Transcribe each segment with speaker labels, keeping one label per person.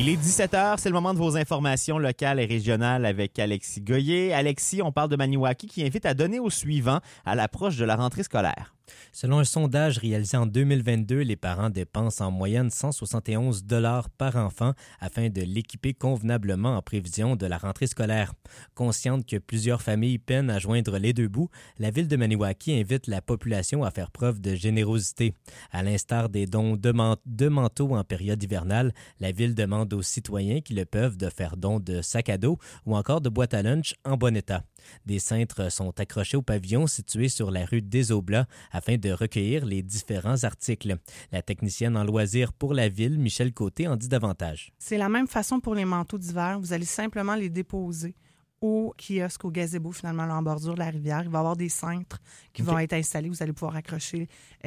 Speaker 1: Il est 17h, c'est le moment de vos informations locales et régionales avec Alexis Goyer. Alexis, on parle de Maniwaki qui invite à donner au suivant à l'approche de la rentrée scolaire.
Speaker 2: Selon un sondage réalisé en 2022, les parents dépensent en moyenne 171 $ par enfant afin de l'équiper convenablement en prévision de la rentrée scolaire. Consciente que plusieurs familles peinent à joindre les deux bouts, la ville de Maniwaki invite la population à faire preuve de générosité. À l'instar des dons de manteaux en période hivernale, la ville demande aux citoyens qui le peuvent de faire don de sacs à dos ou encore de boîtes à lunch en bon état. Des cintres sont accrochés au pavillon situé sur la rue des Oblats afin de recueillir les différents articles. La technicienne en loisirs pour la ville, Michel Côté, en dit davantage.
Speaker 3: C'est la même façon pour les manteaux d'hiver. Vous allez simplement les déposer au kiosque, au gazebo, finalement, là, en bordure de la rivière. Il va y avoir des cintres qui vont être installés. Vous allez pouvoir accrocher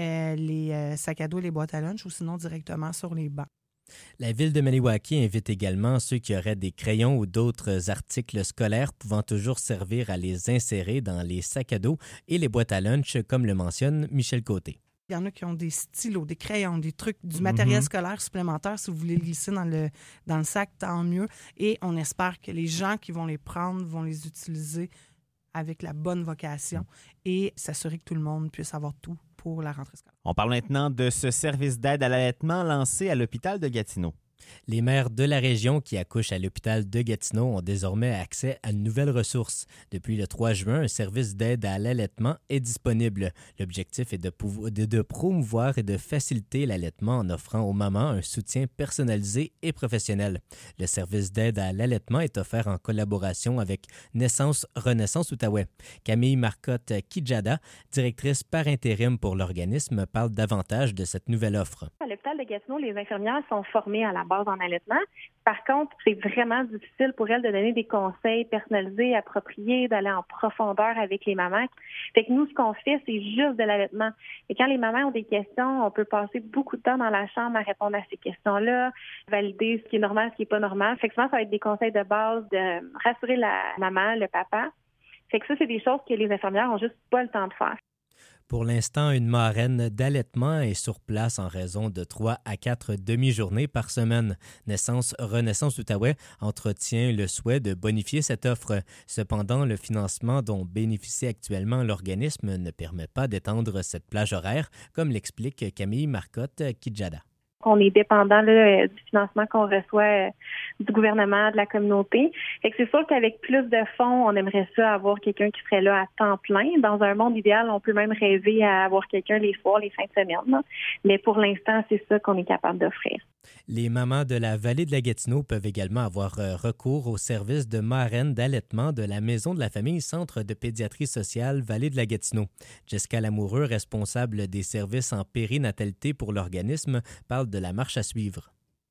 Speaker 3: les sacs à dos et les boîtes à lunch ou sinon directement sur les bancs.
Speaker 2: La ville de Maniwaki invite également ceux qui auraient des crayons ou d'autres articles scolaires pouvant toujours servir à les insérer dans les sacs à dos et les boîtes à lunch, comme le mentionne Michel Côté.
Speaker 3: Il y en a qui ont des stylos, des crayons, des trucs, du matériel scolaire supplémentaire. Si vous voulez le glisser dans le sac, tant mieux. Et on espère que les gens qui vont les prendre vont les utiliser avec la bonne vocation et s'assurer que tout le monde puisse avoir tout pour la rentrée scolaire.
Speaker 1: On parle maintenant de ce service d'aide à l'allaitement lancé à l'hôpital de Gatineau.
Speaker 2: Les mères de la région qui accouchent à l'hôpital de Gatineau ont désormais accès à une nouvelle ressource. Depuis le 3 juin, un service d'aide à l'allaitement est disponible. L'objectif est de promouvoir et de faciliter l'allaitement en offrant aux mamans un soutien personnalisé et professionnel. Le service d'aide à l'allaitement est offert en collaboration avec Renaissance Outaouais. Camille Marcotte-Kijada, directrice par intérim pour l'organisme, parle davantage de cette nouvelle offre.
Speaker 4: À l'hôpital de Gatineau, les infirmières sont formées à la base en allaitement. Par contre, c'est vraiment difficile pour elles de donner des conseils personnalisés, appropriés, d'aller en profondeur avec les mamans. Fait que nous, ce qu'on fait, c'est juste de l'allaitement. Et quand les mamans ont des questions, on peut passer beaucoup de temps dans la chambre à répondre à ces questions-là, valider ce qui est normal, ce qui n'est pas normal. Fait que souvent, ça va être des conseils de base de rassurer la maman, le papa. Fait que ça, c'est des choses que les infirmières n'ont juste pas le temps de faire.
Speaker 2: Pour l'instant, une marraine d'allaitement est sur place en raison de 3 à 4 demi-journées par semaine. Renaissance Outaouais entretient le souhait de bonifier cette offre. Cependant, le financement dont bénéficie actuellement l'organisme ne permet pas d'étendre cette plage horaire, comme l'explique Camille Marcotte-Kijada.
Speaker 4: On est dépendant là, du financement qu'on reçoit du gouvernement, de la communauté. Fait que c'est sûr qu'avec plus de fonds, on aimerait ça avoir quelqu'un qui serait là à temps plein. Dans un monde idéal, on peut même rêver à avoir quelqu'un les soirs, les fins de semaine. Là. Mais pour l'instant, c'est ça qu'on est capable d'offrir.
Speaker 2: Les mamans de la vallée de la Gatineau peuvent également avoir recours au service de marraine d'allaitement de la Maison de la famille Centre de pédiatrie sociale Vallée de la Gatineau. Jessica Lamoureux, responsable des services en périnatalité pour l'organisme, parle de la marche à suivre.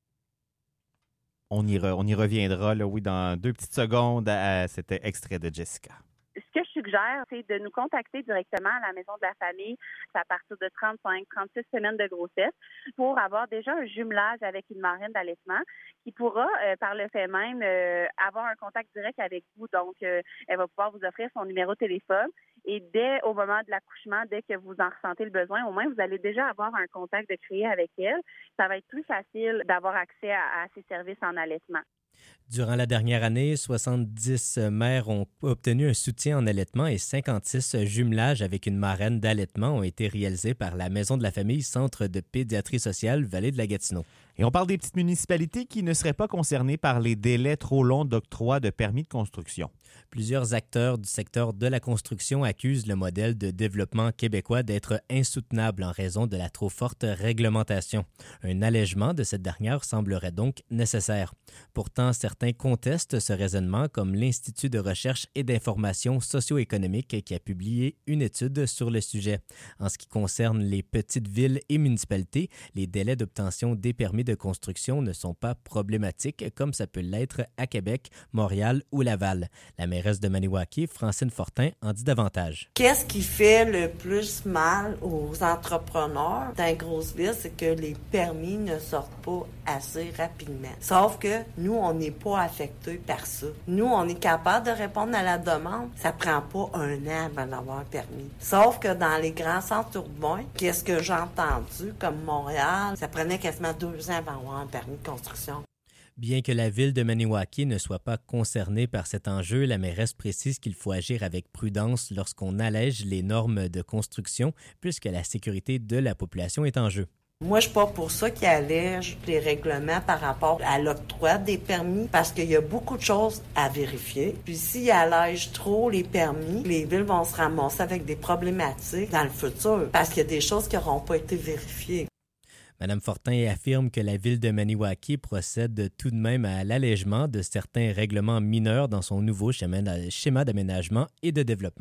Speaker 1: On y reviendra, là, oui, dans 2 petites secondes à cet extrait de Jessica.
Speaker 5: Ce que je suggère, c'est de nous contacter directement à la Maison de la famille à partir de 35-36 semaines de grossesse pour avoir déjà un jumelage avec une marraine d'allaitement qui pourra, par le fait même, avoir un contact direct avec vous. Donc, elle va pouvoir vous offrir son numéro de téléphone et dès au moment de l'accouchement, dès que vous en ressentez le besoin, au moins, vous allez déjà avoir un contact de créer avec elle. Ça va être plus facile d'avoir accès à ces services en allaitement.
Speaker 2: Durant la dernière année, 70 mères ont obtenu un soutien en allaitement et 56 jumelages avec une marraine d'allaitement ont été réalisés par la Maison de la famille Centre de pédiatrie sociale Vallée de la Gatineau.
Speaker 1: Et on parle des petites municipalités qui ne seraient pas concernées par les délais trop longs d'octroi de permis de construction.
Speaker 2: Plusieurs acteurs du secteur de la construction accusent le modèle de développement québécois d'être insoutenable en raison de la trop forte réglementation. Un allègement de cette dernière semblerait donc nécessaire. Pourtant, certains contestent ce raisonnement, comme l'Institut de recherche et d'information socio-économique qui a publié une étude sur le sujet. En ce qui concerne les petites villes et municipalités, les délais d'obtention des permis de construction ne sont pas problématiques comme ça peut l'être à Québec, Montréal ou Laval. La mairesse de Maniwaki, Francine Fortin, en dit davantage.
Speaker 6: Qu'est-ce qui fait le plus mal aux entrepreneurs dans les grosses villes, c'est que les permis ne sortent pas assez rapidement. Sauf que nous, on n'est pas affectés par ça. Nous, on est capable de répondre à la demande. Ça prend pas un an avant d'avoir un permis. Sauf que dans les grands centres urbains, qu'est-ce que j'ai entendu, comme Montréal, ça prenait quasiment 2 ans avant d'avoir un permis de construction.
Speaker 2: Bien que la ville de Maniwaki ne soit pas concernée par cet enjeu, la mairesse précise qu'il faut agir avec prudence lorsqu'on allège les normes de construction, puisque la sécurité de la population est en jeu.
Speaker 6: Moi, je suis pas pour ça qu'ils allègent les règlements par rapport à l'octroi des permis, parce qu'il y a beaucoup de choses à vérifier. Puis s'ils allègent trop les permis, les villes vont se ramasser avec des problématiques dans le futur, parce qu'il y a des choses qui n'auront pas été vérifiées.
Speaker 2: Mme Fortin affirme que la ville de Maniwaki procède tout de même à l'allègement de certains règlements mineurs dans son nouveau schéma d'aménagement et de développement.